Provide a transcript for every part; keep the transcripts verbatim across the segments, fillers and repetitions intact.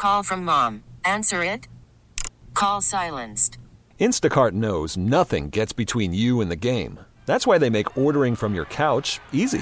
Call from mom. Answer it. Call silenced. Instacart knows nothing gets between you and the game. That's why they make ordering from your couch easy.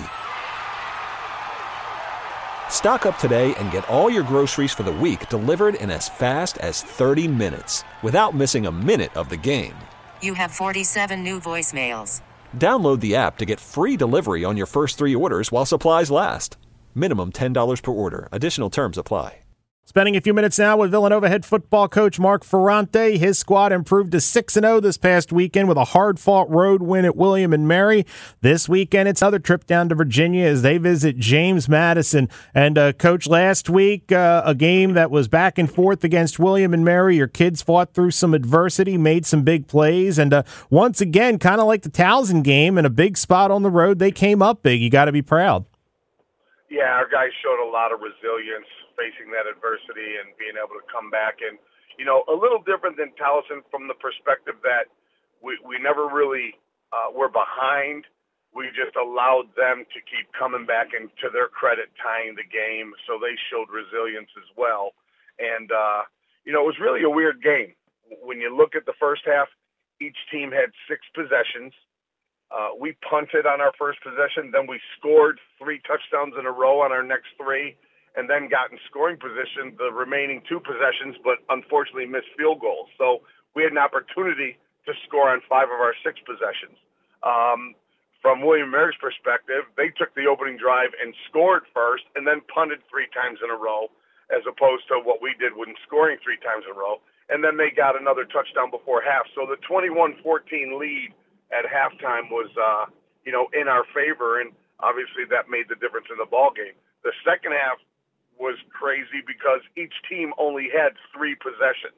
Stock up today and get all your groceries for the week delivered in as fast as thirty minutes without missing a minute of the game. You have forty-seven new voicemails. Download the app to get free delivery on your first three orders while supplies last. Minimum ten dollars per order. Additional terms apply. Spending a few minutes now with Villanova head football coach Mark Ferrante. His squad improved to six and oh this past weekend with a hard-fought road win at William and Mary. This weekend, it's another trip down to Virginia as they visit James Madison. And, uh, Coach, last week, uh, a game that was back and forth against William and Mary. Your kids fought through some adversity, made some big plays, and uh, once again, kind of like the Towson game, in a big spot on the road, they came up big. You got to be proud. Yeah, our guys showed a lot of resilience facing that adversity and being able to come back. And, you know, a little different than Towson from the perspective that we, we never really uh, were behind. We just allowed them to keep coming back and, to their credit, tying the game. So they showed resilience as well. And, uh, you know, it was really a weird game. When you look at the first half, each team had six possessions. Uh, we punted on our first possession, then we scored three touchdowns in a row on our next three, and then got in scoring position the remaining two possessions, but unfortunately missed field goals. So we had an opportunity to score on five of our six possessions. Um, from William and Mary's perspective, they took the opening drive and scored first and then punted three times in a row, as opposed to what we did when scoring three times in a row. And then they got another touchdown before half. So the twenty-one fourteen lead at halftime was, uh, you know, in our favor, and obviously that made the difference in the ball game. The second half was crazy because each team only had three possessions.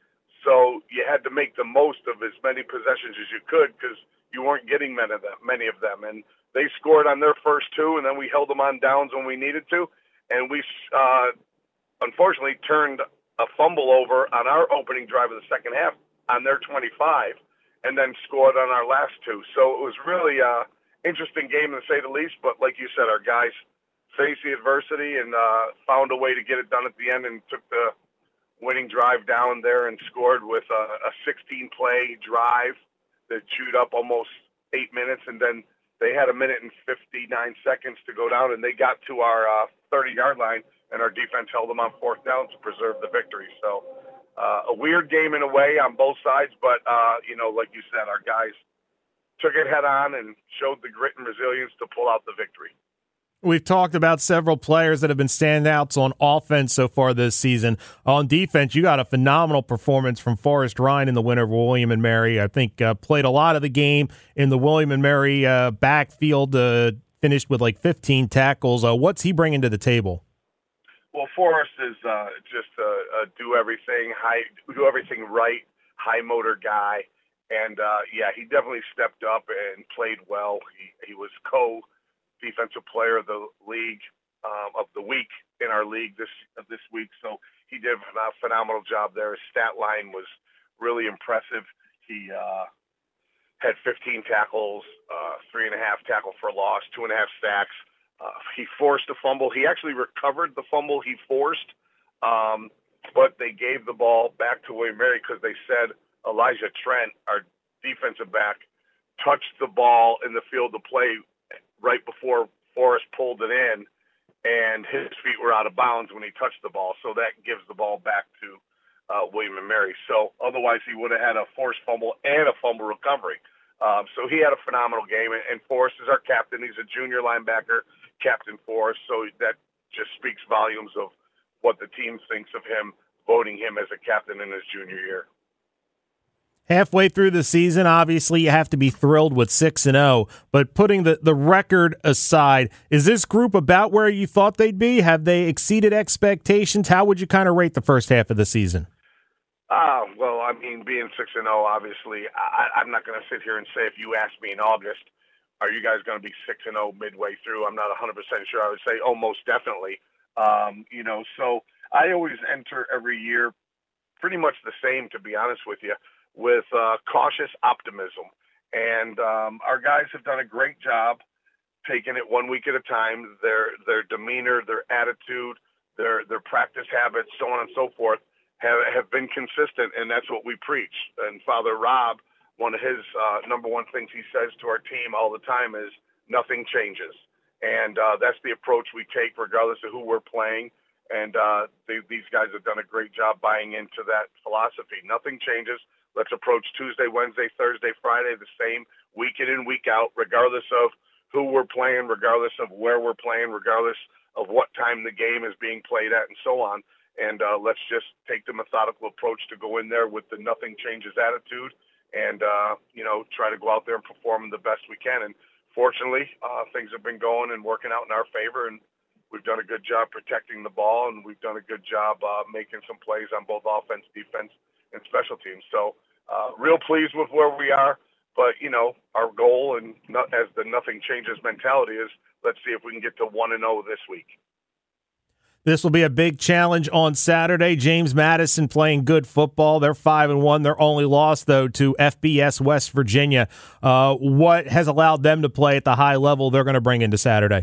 So you had to make the most of as many possessions as you could because you weren't getting many of them, many of them. And they scored on their first two, and then we held them on downs when we needed to. And we, uh, unfortunately, turned a fumble over on our opening drive of the second half on their twenty-five, and then scored on our last two. So it was really an interesting game, to say the least. But like you said, our guys faced the adversity and uh, found a way to get it done at the end and took the winning drive down there and scored with a, a sixteen-play drive that chewed up almost eight minutes. And then they had a minute and fifty-nine seconds to go down, and they got to our uh, thirty-yard line, and our defense held them on fourth down to preserve the victory. So uh, a weird game in a way on both sides, but, uh, you know, like you said, our guys took it head on and showed the grit and resilience to pull out the victory. We've talked about several players that have been standouts on offense so far this season. On defense, you got a phenomenal performance from Forrest Ryan in the winner of William and Mary. I think uh, played a lot of the game in the William and Mary uh, backfield, uh, finished with like fifteen tackles. Uh, what's he bringing to the table? Well, Forrest is uh, just a, a do everything, high, do everything right, high motor guy, and uh, yeah, he definitely stepped up and played well. He he was co. defensive player of the league, um, of the week in our league this this week. So he did a phenomenal job there. His stat line was really impressive. He uh, had fifteen tackles, uh, three and a half tackle for loss, two and a half sacks. Uh, he forced a fumble. He actually recovered the fumble he forced, um, but they gave the ball back to William and Mary because they said Elijah Trent, our defensive back, touched the ball in the field of play right before Forrest pulled it in, and his feet were out of bounds when he touched the ball. So that gives the ball back to uh, William and Mary. So otherwise he would have had a forced fumble and a fumble recovery. Um, so he had a phenomenal game, and, and Forrest is our captain. He's a junior linebacker, Captain Forrest. So that just speaks volumes of what the team thinks of him, voting him as a captain in his junior year. Halfway through the season, obviously, you have to be thrilled with six and oh, but putting the, the record aside, is this group about where you thought they'd be? Have they exceeded expectations? How would you kind of rate the first half of the season? Uh, well, I mean, being six and oh, obviously, I, I'm not going to sit here and say if you asked me in August, are you guys going to be six and oh midway through? I'm not one hundred percent sure. I would say, oh, most definitely. Um, you know, so I always enter every year pretty much the same, to be honest with you, with uh, cautious optimism. And um, our guys have done a great job taking it one week at a time. Their their demeanor, their attitude, their their practice habits, so on and so forth, have, have been consistent, and that's what we preach. And Father Rob, one of his uh, number one things he says to our team all the time is nothing changes. And uh, that's the approach we take regardless of who we're playing. And uh, they, these guys have done a great job buying into that philosophy. Nothing changes. Let's approach Tuesday, Wednesday, Thursday, Friday the same, week in and week out, regardless of who we're playing, regardless of where we're playing, regardless of what time the game is being played at, and so on. And uh, let's just take the methodical approach to go in there with the nothing changes attitude and, uh, you know, try to go out there and perform the best we can. And fortunately, uh, things have been going and working out in our favor, and we've done a good job protecting the ball, and we've done a good job uh, making some plays on both offense, defense, and special teams. So uh, real pleased with where we are. But, you know, our goal, and not, as the nothing changes mentality, is let's see if we can get to one and oh this week. This will be a big challenge on Saturday. James Madison playing good football. They're five and one. Their only loss, though, to F B S West Virginia. Uh, what has allowed them to play at the high level they're going to bring into Saturday?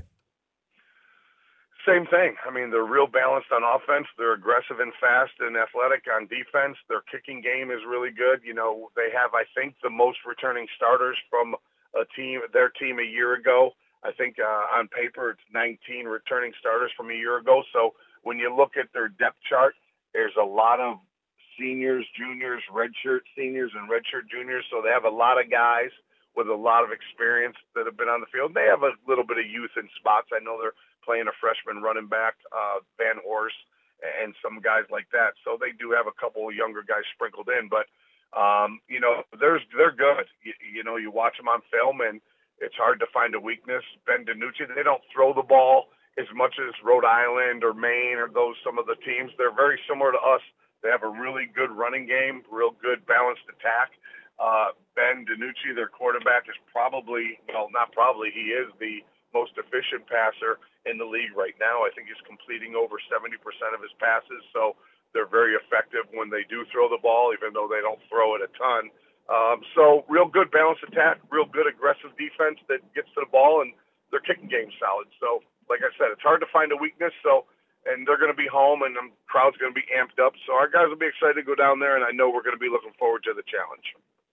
Same thing. I mean, they're real balanced on offense. They're aggressive and fast and athletic on defense. Their kicking game is really good. You know, they have, I think, the most returning starters from a team, their team a year ago. I think uh, on paper it's nineteen returning starters from a year ago. So when you look at their depth chart, there's a lot of seniors, juniors, redshirt seniors, and redshirt juniors. So they have a lot of guys with a lot of experience that have been on the field. They have a little bit of youth in spots. I know they're playing a freshman running back, uh, Van Horst, and some guys like that. So they do have a couple of younger guys sprinkled in. But, um, you know, there's, they're good. You, you know, you watch them on film, and it's hard to find a weakness. Ben DiNucci, they don't throw the ball as much as Rhode Island or Maine or those some of the teams. They're very similar to us. They have a really good running game, real good balanced attack. Uh, Ben DiNucci, their quarterback, is probably, well, not probably, he is the most efficient passer in the league right now. I think he's completing over seventy percent of his passes, so they're very effective when they do throw the ball, even though they don't throw it a ton. Um, so real good balanced attack, real good aggressive defense that gets to the ball, and their kicking game's solid. So, like I said, it's hard to find a weakness. So, and they're going to be home, and the crowd's going to be amped up. So our guys will be excited to go down there, and I know we're going to be looking forward to the challenge.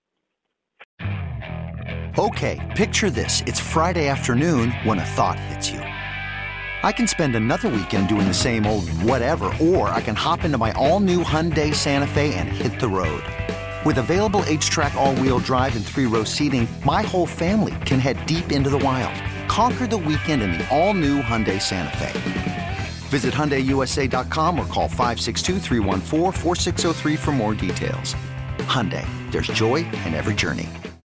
Okay, picture this. It's Friday afternoon when a thought hits you. I can spend another weekend doing the same old whatever, or I can hop into my all-new Hyundai Santa Fe and hit the road. With available H-Track all-wheel drive and three-row seating, my whole family can head deep into the wild. Conquer the weekend in the all-new Hyundai Santa Fe. Visit Hyundai U S A dot com or call five six two, three one four, four six zero three for more details. Hyundai, there's joy in every journey.